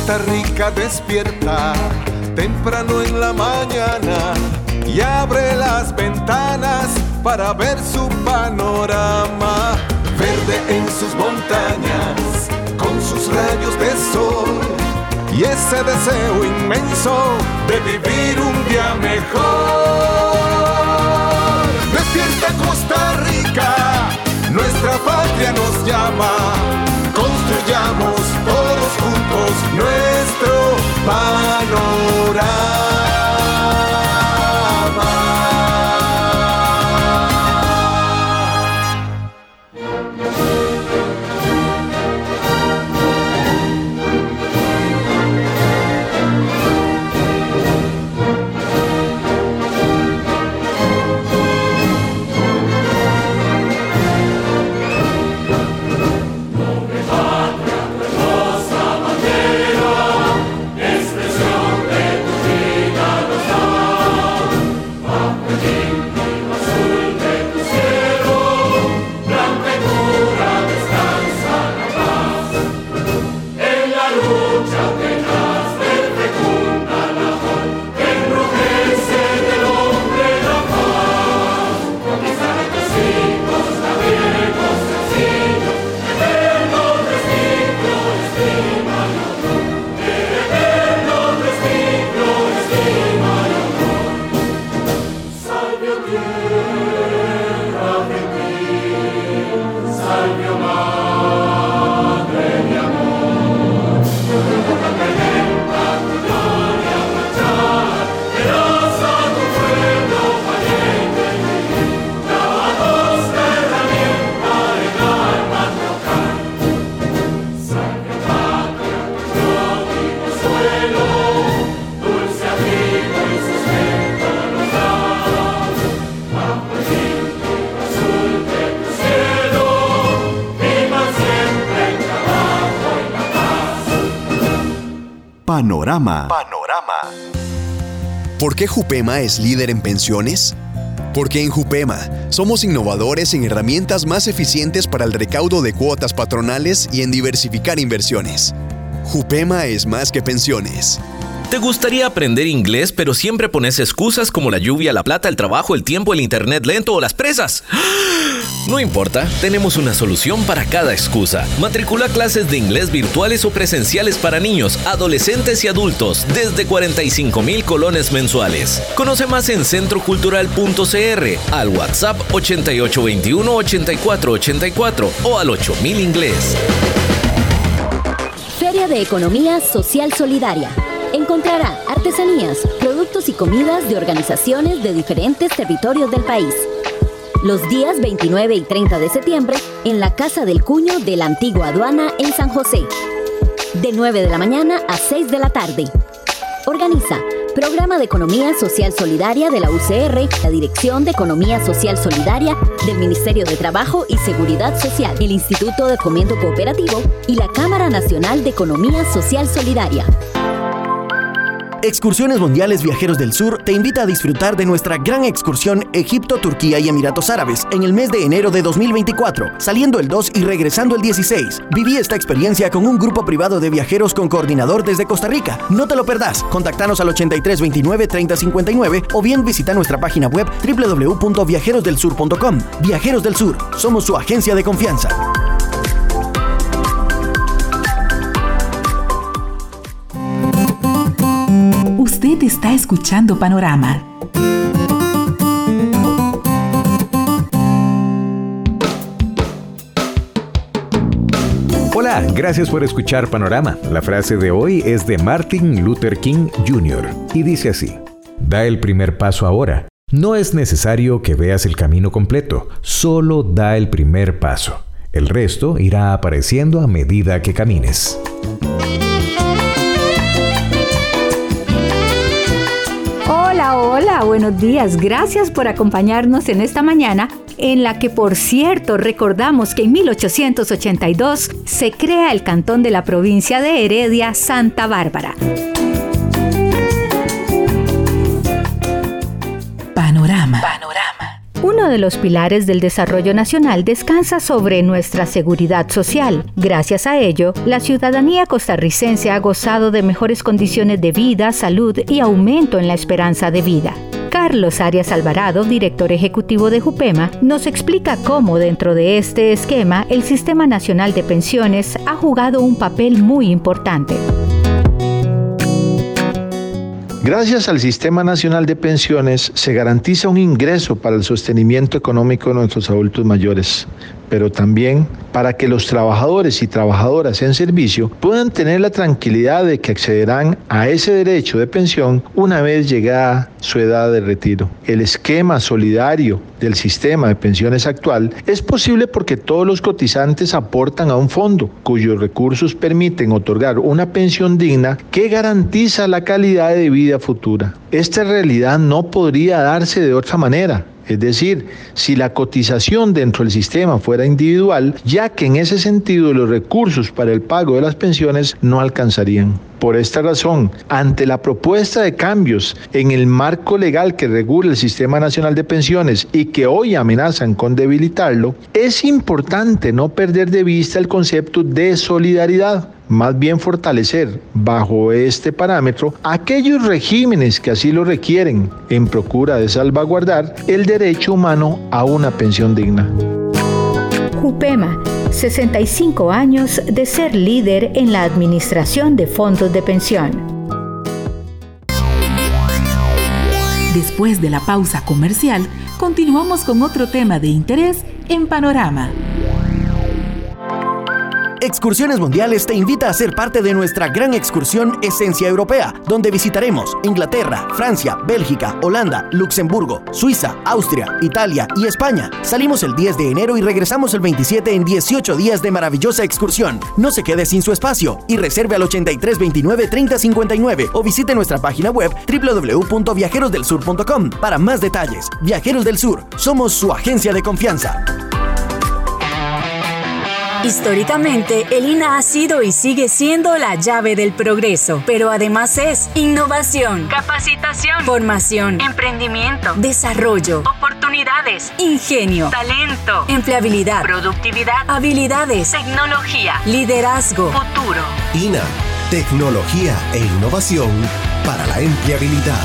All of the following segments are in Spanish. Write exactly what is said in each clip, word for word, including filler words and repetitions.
Costa Rica despierta temprano en la mañana y abre las ventanas para ver su panorama. Verde en sus montañas, con sus rayos de sol y ese deseo inmenso de vivir un día mejor. Despierta Costa Rica, nuestra patria nos llama. Construyamos todos juntos nuestro panorama. Panorama. Panorama. ¿Por qué Jupema es líder en pensiones? Porque en Jupema somos innovadores en herramientas más eficientes para el recaudo de cuotas patronales y en diversificar inversiones. Jupema es más que pensiones. ¿Te gustaría aprender inglés, pero siempre pones excusas como la lluvia, la plata, el trabajo, el tiempo, el internet lento o las presas? No importa, tenemos una solución para cada excusa. Matricula clases de inglés virtuales o presenciales para niños, adolescentes y adultos desde cuarenta y cinco mil colones mensuales. Conoce más en centro cultural punto c r, al WhatsApp ochenta y ocho veintiuno ochenta y cuatro ochenta y cuatro o al ocho mil inglés. Feria de Economía Social Solidaria. Encontrará artesanías, productos y comidas de organizaciones de diferentes territorios del país. Los días veintinueve y treinta de septiembre en la Casa del Cuño de la Antigua Aduana en San José. De nueve de la mañana a seis de la tarde. Organiza Programa de Economía Social Solidaria de la U C R, la Dirección de Economía Social Solidaria del Ministerio de Trabajo y Seguridad Social, el Instituto de Fomento Cooperativo y la Cámara Nacional de Economía Social Solidaria. Excursiones Mundiales Viajeros del Sur te invita a disfrutar de nuestra gran excursión Egipto, Turquía y Emiratos Árabes en el mes de enero de dos mil veinticuatro, saliendo el dos y regresando el dieciséis. Viví esta experiencia con un grupo privado de viajeros con coordinador desde Costa Rica. No te lo perdás. Contactanos al ochenta y tres veintinueve treinta cincuenta y nueve o bien visita nuestra página web doble u doble u doble u punto viajeros del sur punto com. Viajeros del Sur, somos su agencia de confianza. Usted está escuchando Panorama. Hola, gracias por escuchar Panorama. La frase de hoy es de Martin Luther King junior y dice así: da el primer paso ahora. No es necesario que veas el camino completo, solo da el primer paso. El resto irá apareciendo a medida que camines. Hola, hola, buenos días. Gracias por acompañarnos en esta mañana, en la que, por cierto, recordamos que en mil ochocientos ochenta y dos se crea el cantón de la provincia de Heredia, Santa Bárbara. Panorama. Panorama. Un Uno de los pilares del desarrollo nacional descansa sobre nuestra seguridad social. Gracias a ello, la ciudadanía costarricense ha gozado de mejores condiciones de vida, salud y aumento en la esperanza de vida. Carlos Arias Alvarado, director ejecutivo de JUPEMA, nos explica cómo dentro de este esquema el Sistema Nacional de Pensiones ha jugado un papel muy importante. Gracias al Sistema Nacional de Pensiones se garantiza un ingreso para el sostenimiento económico de nuestros adultos mayores, pero también para que los trabajadores y trabajadoras en servicio puedan tener la tranquilidad de que accederán a ese derecho de pensión una vez llegada su edad de retiro. El esquema solidario del sistema de pensiones actual es posible porque todos los cotizantes aportan a un fondo cuyos recursos permiten otorgar una pensión digna que garantiza la calidad de vida futura. Esta realidad no podría darse de otra manera. Es decir, si la cotización dentro del sistema fuera individual, ya que en ese sentido los recursos para el pago de las pensiones no alcanzarían. Por esta razón, ante la propuesta de cambios en el marco legal que regula el Sistema Nacional de Pensiones y que hoy amenazan con debilitarlo, es importante no perder de vista el concepto de solidaridad. Más bien fortalecer, bajo este parámetro, aquellos regímenes que así lo requieren, en procura de salvaguardar el derecho humano a una pensión digna. JUPEMA, sesenta y cinco años de ser líder en la administración de fondos de pensión. Después de la pausa comercial, continuamos con otro tema de interés en Panorama. Excursiones Mundiales te invita a ser parte de nuestra gran excursión Esencia Europea, donde visitaremos Inglaterra, Francia, Bélgica, Holanda, Luxemburgo, Suiza, Austria, Italia y España. Salimos el diez de enero y regresamos el veintisiete en dieciocho días de maravillosa excursión. No se quede sin su espacio y reserve al ochenta y tres veintinueve treinta cincuenta y nueve o visite nuestra página web doble u doble u doble u punto viajeros del sur punto com para más detalles. Viajeros del Sur, somos su agencia de confianza. Históricamente, el I N A ha sido y sigue siendo la llave del progreso, pero además es innovación, capacitación, formación, emprendimiento, desarrollo, oportunidades, ingenio, talento, empleabilidad, productividad, habilidades, tecnología, liderazgo, futuro. I N A, tecnología e innovación para la empleabilidad.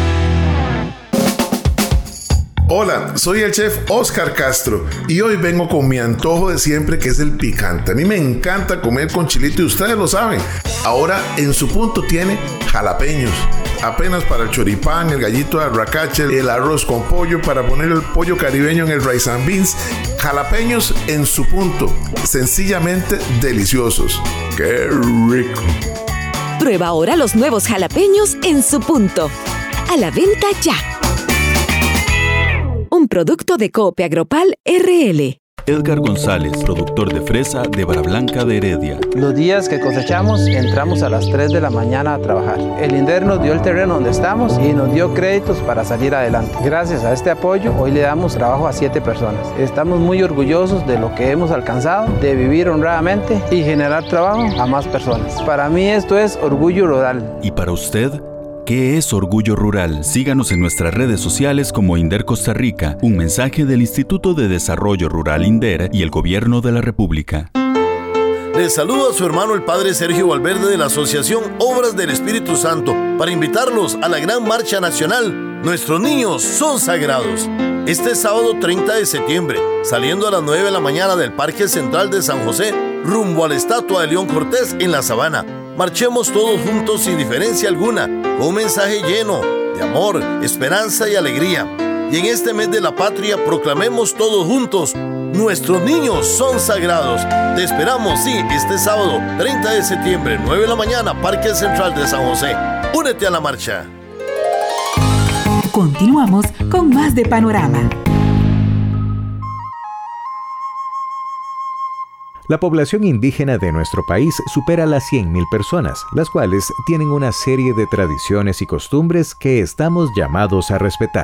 Hola, soy el chef Oscar Castro y hoy vengo con mi antojo de siempre, que es el picante. A mí me encanta comer con chilito y ustedes lo saben. Ahora en su punto tiene jalapeños, apenas para el choripán, el gallito de arracache, el arroz con pollo, para poner el pollo caribeño en el rice and beans. Jalapeños en su punto, sencillamente deliciosos. ¡Qué rico! Prueba ahora los nuevos jalapeños en su punto. A la venta ya. Un producto de Coop Agropal R L. Edgar González, productor de fresa de Vara Blanca de Heredia. Los días que cosechamos, entramos a las tres de la mañana a trabajar. El INDER nos dio el terreno donde estamos y nos dio créditos para salir adelante. Gracias a este apoyo, hoy le damos trabajo a siete personas. Estamos muy orgullosos de lo que hemos alcanzado, de vivir honradamente y generar trabajo a más personas. Para mí esto es orgullo rural. ¿Y para usted? ¿Qué es Orgullo Rural? Síganos en nuestras redes sociales como INDER Costa Rica, un mensaje del Instituto de Desarrollo Rural INDER y el Gobierno de la República. Les saluda a su hermano el Padre Sergio Valverde de la Asociación Obras del Espíritu Santo para invitarlos a la gran marcha nacional Nuestros Niños Son Sagrados. Este sábado treinta de septiembre, saliendo a las nueve de la mañana del Parque Central de San José, rumbo a la estatua de León Cortés en la Sabana. Marchemos todos juntos sin diferencia alguna, con un mensaje lleno de amor, esperanza y alegría. Y en este mes de la patria proclamemos todos juntos: nuestros niños son sagrados. Te esperamos, sí, este sábado, treinta de septiembre, nueve de la mañana, Parque Central de San José. Únete a la marcha. Continuamos con más de Panorama. La población indígena de nuestro país supera las cien mil personas, las cuales tienen una serie de tradiciones y costumbres que estamos llamados a respetar.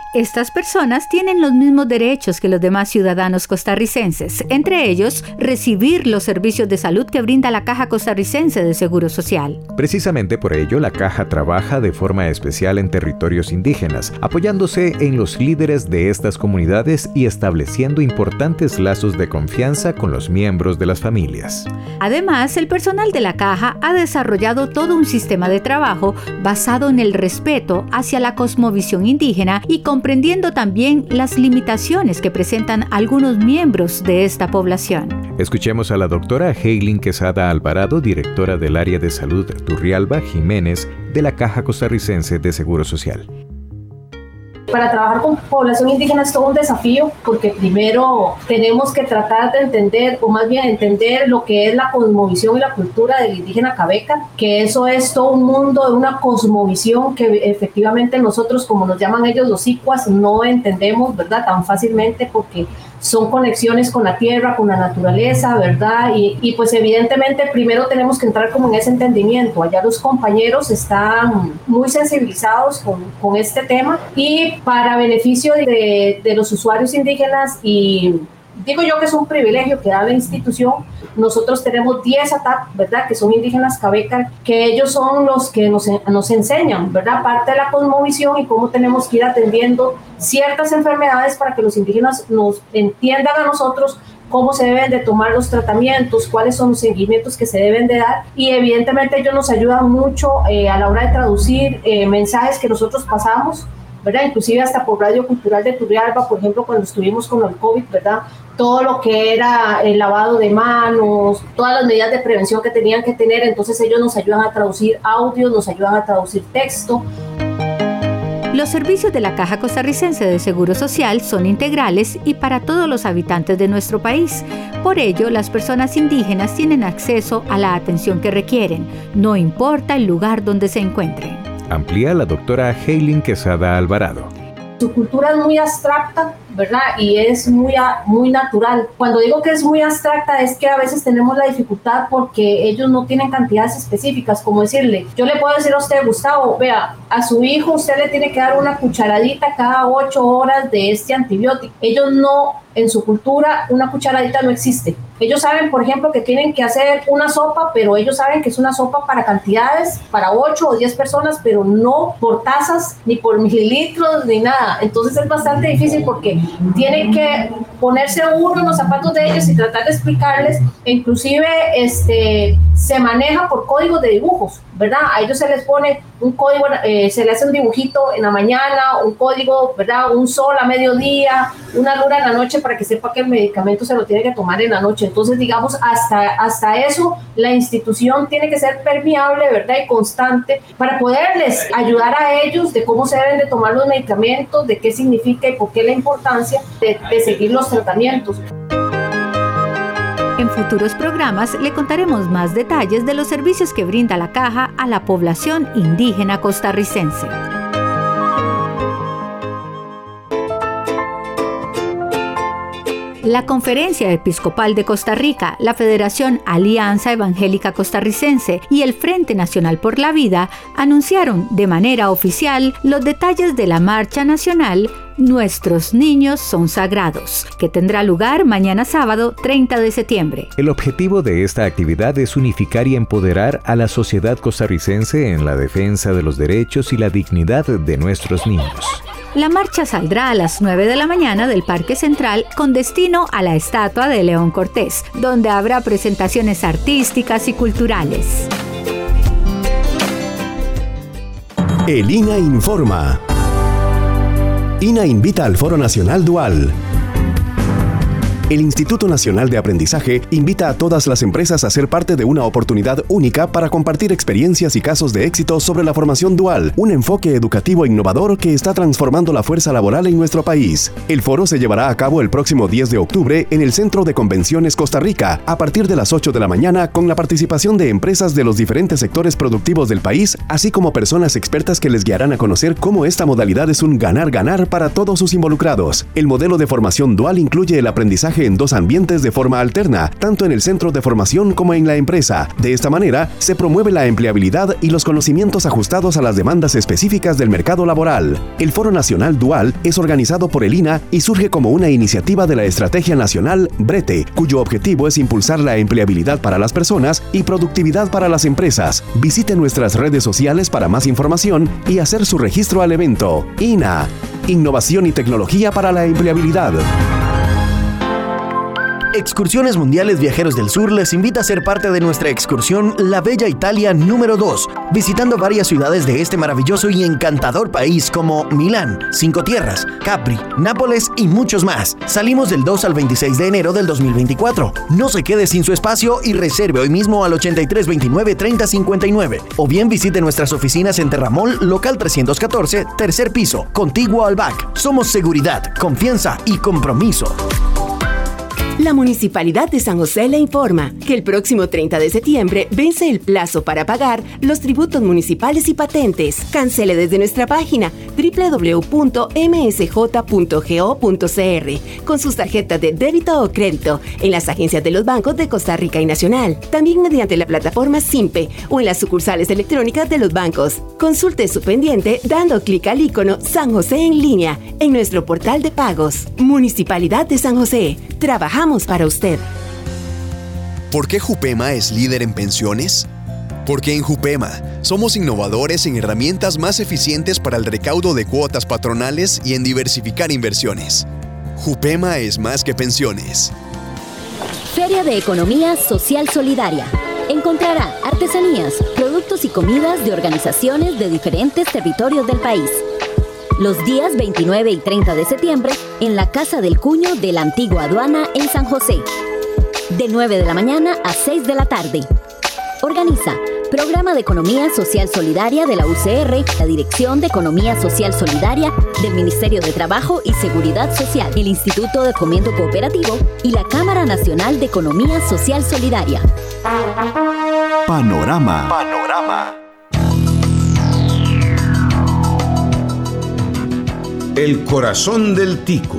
Estas personas tienen los mismos derechos que los demás ciudadanos costarricenses, entre ellos recibir los servicios de salud que brinda la Caja Costarricense de Seguro Social. Precisamente por ello, la Caja trabaja de forma especial en territorios indígenas, apoyándose en los líderes de estas comunidades y estableciendo importantes lazos de confianza con los miembros de las familias. Además, el personal de la Caja ha desarrollado todo un sistema de trabajo basado en el respeto hacia la cosmovisión indígena y comprendiendo también las limitaciones que presentan algunos miembros de esta población. Escuchemos a la doctora Heilin Quesada Alvarado, directora del área de salud Turrialba Jiménez de la Caja Costarricense de Seguro Social. Para trabajar con población indígena es todo un desafío porque primero tenemos que tratar de entender, o más bien entender lo que es la cosmovisión y la cultura del indígena cabeca, que eso es todo un mundo de una cosmovisión que efectivamente nosotros, como nos llaman ellos los icuas, no entendemos, ¿verdad?, tan fácilmente porque son conexiones con la tierra, con la naturaleza, ¿verdad? Y, y pues evidentemente primero tenemos que entrar como en ese entendimiento. Allá los compañeros están muy sensibilizados con, con este tema y para beneficio de, de los usuarios indígenas, y digo yo que es un privilegio que da la institución, nosotros tenemos diez A T A P, ¿verdad?, que son indígenas cabeca, que ellos son los que nos, nos enseñan, ¿verdad?, parte de la cosmovisión y cómo tenemos que ir atendiendo ciertas enfermedades para que los indígenas nos entiendan a nosotros cómo se deben de tomar los tratamientos, cuáles son los seguimientos que se deben de dar, y evidentemente ellos nos ayudan mucho eh, a la hora de traducir eh, mensajes que nosotros pasamos, ¿verdad?, inclusive hasta por Radio Cultural de Turrialba, por ejemplo, cuando estuvimos con el COVID, ¿verdad?, todo lo que era el lavado de manos, todas las medidas de prevención que tenían que tener, entonces ellos nos ayudan a traducir audios, nos ayudan a traducir texto. Los servicios de la Caja Costarricense de Seguro Social son integrales y para todos los habitantes de nuestro país. Por ello, las personas indígenas tienen acceso a la atención que requieren, no importa el lugar donde se encuentren. Amplía la doctora Heilin Quesada Alvarado. Su cultura es muy abstracta, ¿verdad? Y es muy, muy natural. Cuando digo que es muy abstracta es que a veces tenemos la dificultad porque ellos no tienen cantidades específicas, como decirle, yo le puedo decir a usted, Gustavo, vea, a su hijo usted le tiene que dar una cucharadita cada ocho horas de este antibiótico. Ellos no, en su cultura, una cucharadita no existe. Ellos saben, por ejemplo, que tienen que hacer una sopa, pero ellos saben que es una sopa para cantidades, para ocho o diez personas, pero no por tazas, ni por mililitros, ni nada. Entonces es bastante difícil porque tienen que ponerse uno en los zapatos de ellos y tratar de explicarles. E inclusive este, se maneja por códigos de dibujos, ¿verdad? A ellos se les pone un código, eh, se le hace un dibujito en la mañana, un código, ¿verdad?, un sol a mediodía, una luna en la noche para que sepa que el medicamento se lo tiene que tomar en la noche. Entonces, digamos, hasta, hasta eso, la institución tiene que ser permeable, ¿verdad?, y constante para poderles ayudar a ellos de cómo se deben de tomar los medicamentos, de qué significa y por qué la importancia de, de seguir los tratamientos. En futuros programas le contaremos más detalles de los servicios que brinda la Caja a la población indígena costarricense. La Conferencia Episcopal de Costa Rica, la Federación Alianza Evangélica Costarricense y el Frente Nacional por la Vida anunciaron de manera oficial los detalles de la Marcha Nacional Nuestros Niños Son Sagrados, que tendrá lugar mañana sábado treinta de septiembre. El objetivo de esta actividad es unificar y empoderar a la sociedad costarricense en la defensa de los derechos y la dignidad de nuestros niños. La marcha saldrá a las nueve de la mañana del Parque Central con destino a la estatua de León Cortés, donde habrá presentaciones artísticas y culturales. El I N A informa. I N A invita al Foro Nacional Dual. El Instituto Nacional de Aprendizaje invita a todas las empresas a ser parte de una oportunidad única para compartir experiencias y casos de éxito sobre la formación dual, un enfoque educativo innovador que está transformando la fuerza laboral en nuestro país. El foro se llevará a cabo el próximo diez de octubre en el Centro de Convenciones Costa Rica, a partir de las ocho de la mañana, con la participación de empresas de los diferentes sectores productivos del país, así como personas expertas que les guiarán a conocer cómo esta modalidad es un ganar-ganar para todos sus involucrados. El modelo de formación dual incluye el aprendizaje trabaje en dos ambientes de forma alterna, tanto en el centro de formación como en la empresa. De esta manera, se promueve la empleabilidad y los conocimientos ajustados a las demandas específicas del mercado laboral. El Foro Nacional Dual es organizado por el I N A y surge como una iniciativa de la Estrategia Nacional Brete, cuyo objetivo es impulsar la empleabilidad para las personas y productividad para las empresas. Visite nuestras redes sociales para más información y hacer su registro al evento. I N A, Innovación y Tecnología para la Empleabilidad. Excursiones Mundiales Viajeros del Sur les invita a ser parte de nuestra excursión La Bella Italia número dos, visitando varias ciudades de este maravilloso y encantador país como Milán, Cinco Tierras, Capri, Nápoles y muchos más. Salimos del dos al veintiséis de enero del dos mil veinticuatro. No se quede sin su espacio y reserve hoy mismo al ochenta y tres veintinueve treinta cincuenta y nueve o bien visite nuestras oficinas en Terramol, local trescientos catorce, tercer piso, contiguo al B A C. Somos seguridad, confianza y compromiso. La Municipalidad de San José le informa que el próximo treinta de septiembre vence el plazo para pagar los tributos municipales y patentes. Cancele desde nuestra página doble u doble u doble u punto eme ese jota punto go punto ce erre con sus tarjetas de débito o crédito en las agencias de los bancos de Costa Rica y Nacional, también mediante la plataforma SIMPE o en las sucursales electrónicas de los bancos. Consulte su pendiente dando clic al icono San José en línea en nuestro portal de pagos. Municipalidad de San José. Trabajamos para usted. ¿Por qué Jupema es líder en pensiones? Porque en Jupema somos innovadores en herramientas más eficientes para el recaudo de cuotas patronales y en diversificar inversiones. Jupema es más que pensiones. Feria de Economía Social Solidaria. Encontrará artesanías, productos y comidas de organizaciones de diferentes territorios del país. Los días veintinueve y treinta de septiembre en la Casa del Cuño de la Antigua Aduana en San José. De nueve de la mañana a seis de la tarde. Organiza Programa de Economía Social Solidaria de la U C R, la Dirección de Economía Social Solidaria del Ministerio de Trabajo y Seguridad Social, el Instituto de Fomento Cooperativo y la Cámara Nacional de Economía Social Solidaria. Panorama. Panorama. El corazón del tico.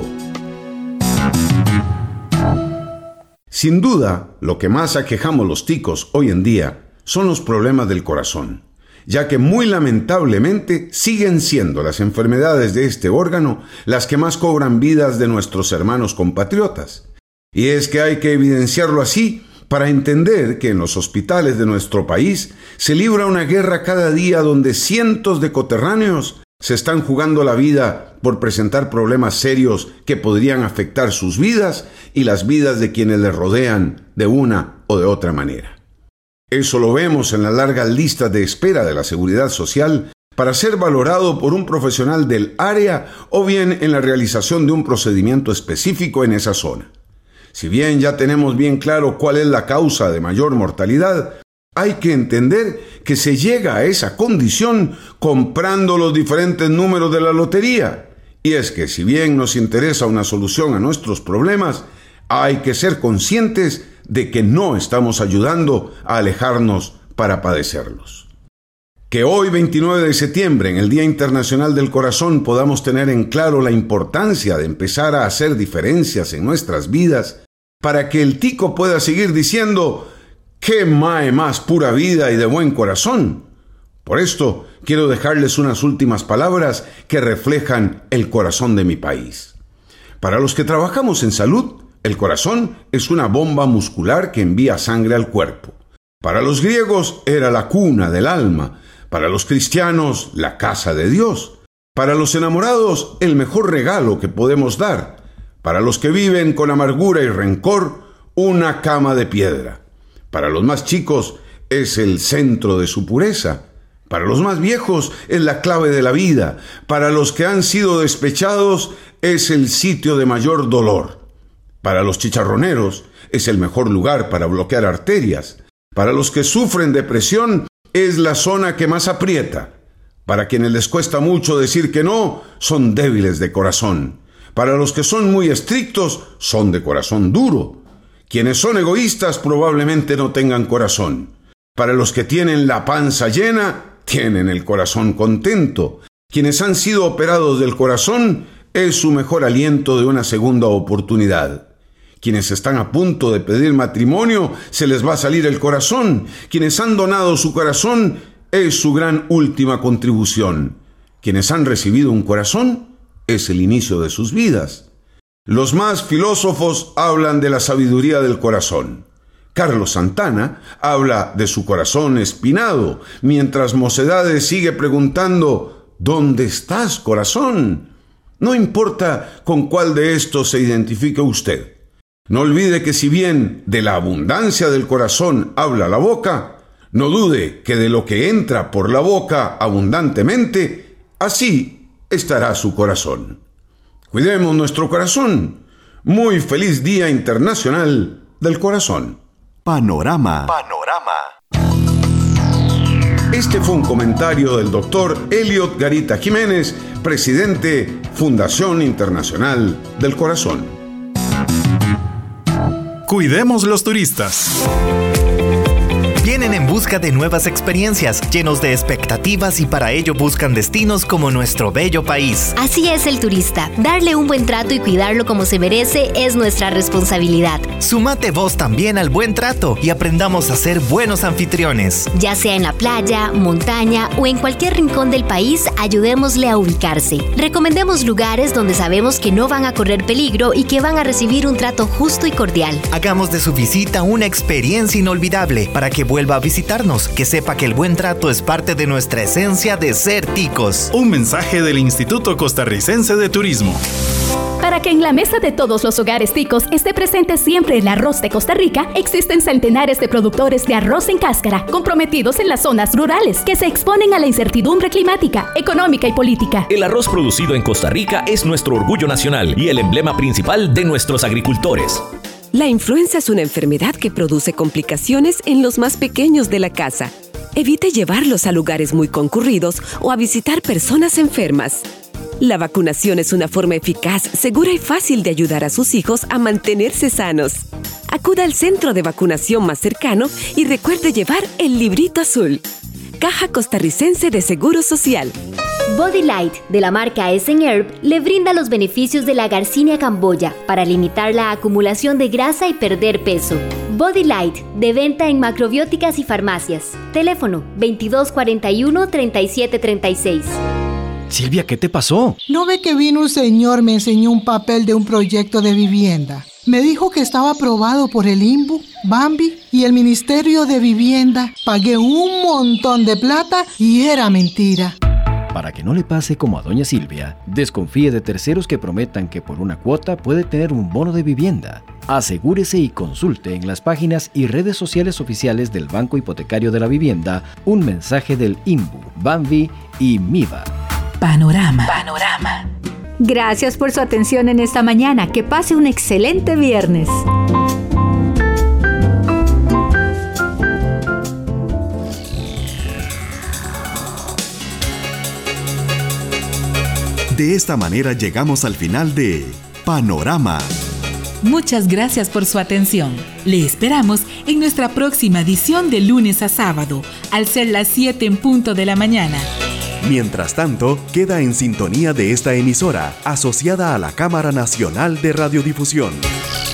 Sin duda, lo que más aquejamos los ticos hoy en día son los problemas del corazón, ya que muy lamentablemente siguen siendo las enfermedades de este órgano las que más cobran vidas de nuestros hermanos compatriotas. Y es que hay que evidenciarlo así para entender que en los hospitales de nuestro país se libra una guerra cada día donde cientos de coterráneos se están jugando la vida por presentar problemas serios que podrían afectar sus vidas y las vidas de quienes les rodean de una o de otra manera. Eso lo vemos en las largas listas de espera de la Seguridad Social para ser valorado por un profesional del área o bien en la realización de un procedimiento específico en esa zona. Si bien ya tenemos bien claro cuál es la causa de mayor mortalidad, hay que entender que se llega a esa condición comprando los diferentes números de la lotería. Y es que si bien nos interesa una solución a nuestros problemas, hay que ser conscientes de que no estamos ayudando a alejarnos para padecerlos. Que hoy, veintinueve de septiembre, en el Día Internacional del Corazón, podamos tener en claro la importancia de empezar a hacer diferencias en nuestras vidas para que el tico pueda seguir diciendo: ¡qué mae más pura vida y de buen corazón! Por esto, quiero dejarles unas últimas palabras que reflejan el corazón de mi país. Para los que trabajamos en salud, el corazón es una bomba muscular que envía sangre al cuerpo. Para los griegos era la cuna del alma, para los cristianos la casa de Dios, para los enamorados el mejor regalo que podemos dar, para los que viven con amargura y rencor una cama de piedra, para los más chicos es el centro de su pureza, para los más viejos es la clave de la vida, para los que han sido despechados es el sitio de mayor dolor. Para los chicharroneros es el mejor lugar para bloquear arterias. Para los que sufren depresión es la zona que más aprieta. Para quienes les cuesta mucho decir que no, son débiles de corazón. Para los que son muy estrictos, son de corazón duro. Quienes son egoístas probablemente no tengan corazón. Para los que tienen la panza llena, tienen el corazón contento. Quienes han sido operados del corazón es su mejor aliento de una segunda oportunidad. Quienes están a punto de pedir matrimonio, se les va a salir el corazón. Quienes han donado su corazón, es su gran última contribución. Quienes han recibido un corazón, es el inicio de sus vidas. Los más filósofos hablan de la sabiduría del corazón. Carlos Santana habla de su corazón espinado, mientras Mocedades sigue preguntando: ¿dónde estás, corazón? No importa con cuál de estos se identifique usted. No olvide que si bien de la abundancia del corazón habla la boca, no dude que de lo que entra por la boca abundantemente, así estará su corazón. Cuidemos nuestro corazón. Muy feliz Día Internacional del Corazón. Panorama. Panorama. Este fue un comentario del doctor Elliot Garita Jiménez, presidente Fundación Internacional del Corazón. Cuidemos los turistas. Vienen en busca de nuevas experiencias, llenos de expectativas, y para ello buscan destinos como nuestro bello país. Así es el turista. Darle un buen trato y cuidarlo como se merece es nuestra responsabilidad. Sumate vos también al buen trato y aprendamos a ser buenos anfitriones. Ya sea en la playa, montaña o en cualquier rincón del país, ayudémosle a ubicarse. Recomendemos lugares donde sabemos que no van a correr peligro y que van a recibir un trato justo y cordial. Hagamos de su visita una experiencia inolvidable para que vuelva a visitarnos, que sepa que el buen trato es parte de nuestra esencia de ser ticos. Un mensaje del Instituto Costarricense de Turismo. Para que en la mesa de todos los hogares ticos esté presente siempre el arroz de Costa Rica, existen centenares de productores de arroz en cáscara, comprometidos en las zonas rurales, que se exponen a la incertidumbre climática, económica y política. El arroz producido en Costa Rica es nuestro orgullo nacional y el emblema principal de nuestros agricultores. La influenza es una enfermedad que produce complicaciones en los más pequeños de la casa. Evite llevarlos a lugares muy concurridos o a visitar personas enfermas. La vacunación es una forma eficaz, segura y fácil de ayudar a sus hijos a mantenerse sanos. Acuda al centro de vacunación más cercano y recuerde llevar el librito azul. Caja Costarricense de Seguro Social. Body Light, de la marca Essen Herb, le brinda los beneficios de la Garcinia camboya para limitar la acumulación de grasa y perder peso. Body Light, de venta en macrobióticas y farmacias. Teléfono veintidós cuarenta y uno, treinta y siete treinta y seis. Silvia, ¿qué te pasó? ¿No ve que vino un señor, me enseñó un papel de un proyecto de vivienda? Me dijo que estaba aprobado por el I N B U, Bambi y el Ministerio de Vivienda. Pagué un montón de plata y era mentira. Para que no le pase como a doña Silvia, desconfíe de terceros que prometan que por una cuota puede tener un bono de vivienda. Asegúrese y consulte en las páginas y redes sociales oficiales del Banco Hipotecario de la Vivienda un mensaje del I N B U, Bambi y MIVA. Panorama. Panorama. Gracias por su atención en esta mañana. Que pase un excelente viernes. De esta manera llegamos al final de Panorama. Muchas gracias por su atención. Le esperamos en nuestra próxima edición de lunes a sábado, al ser las siete en punto de la mañana. Mientras tanto, queda en sintonía de esta emisora, asociada a la Cámara Nacional de Radiodifusión.